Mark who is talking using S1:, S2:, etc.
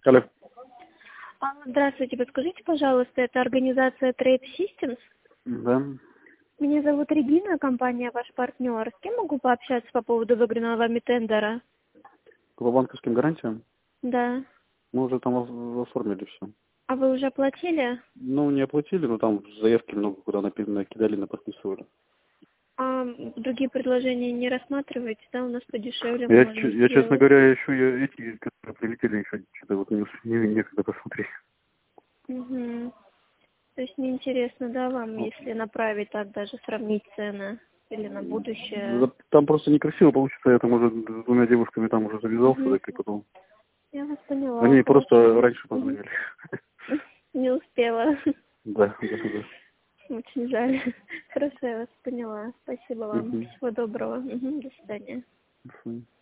S1: Алло.
S2: Здравствуйте, подскажите, пожалуйста, это организация Trade Systems?
S1: Да.
S2: Меня зовут Регина, компания ваш партнер. С кем могу пообщаться по поводу выигранного вами тендера?
S1: По банковским гарантиям?
S2: Да.
S1: Мы уже там оформили все.
S2: А вы уже оплатили?
S1: Ну, не оплатили, но там заявки много куда накидали, наподписывали.
S2: А другие предложения не рассматриваете, да? У нас подешевле
S1: Я,
S2: можно
S1: честно
S2: сделать.
S1: говоря, еще эти, которые прилетели, еще что-то вот некогда посмотреть.
S2: Угу. То есть неинтересно, да, вам, если направить так, даже сравнить цены или на будущее?
S1: Да, там просто некрасиво получится, я там уже с двумя девушками там уже завязался,
S2: Угу.
S1: так и потом.
S2: Я вас поняла,
S1: Они просто
S2: хорошо.
S1: раньше
S2: Мгм.
S1: позвонили.
S2: Не успела.
S1: Да, да, да.
S2: Очень жаль. Хорошо, я вас поняла. Спасибо вам.
S1: Угу.
S2: Всего доброго. До свидания.
S1: До свидания.